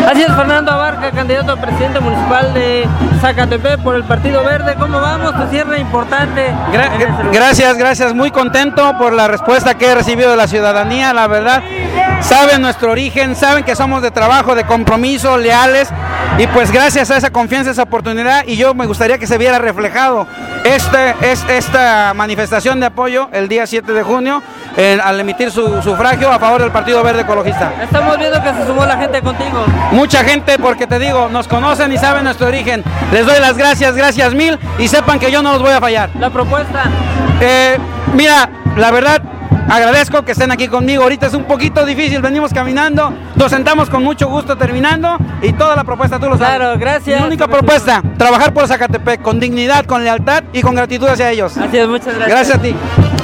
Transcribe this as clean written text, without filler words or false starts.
Así es, Fernando Abarca, candidato a presidente municipal de Zacatepec por el Partido Verde. ¿Cómo vamos? Tu cierre importante. Gracias, muy contento por la respuesta que he recibido de la ciudadanía, la verdad. Saben nuestro origen, saben que somos de trabajo, de compromiso, leales, y pues gracias a esa confianza, esa oportunidad, y yo me gustaría que se viera reflejado esta manifestación de apoyo el día 7 de junio al emitir su sufragio a favor del Partido Verde Ecologista. Estamos viendo que se sumó la gente contigo. Mucha gente, porque te digo, nos conocen y saben nuestro origen. Les doy las gracias mil, y sepan que yo no los voy a fallar. La propuesta. Mira, la verdad, agradezco que estén aquí conmigo. Ahorita es un poquito difícil, venimos caminando, nos sentamos con mucho gusto terminando, y toda la propuesta tú lo sabes. Claro, gracias. Mi única propuesta, trabajar por Zacatepec con dignidad, con lealtad y con gratitud hacia ellos. Así es, muchas gracias. Gracias a ti.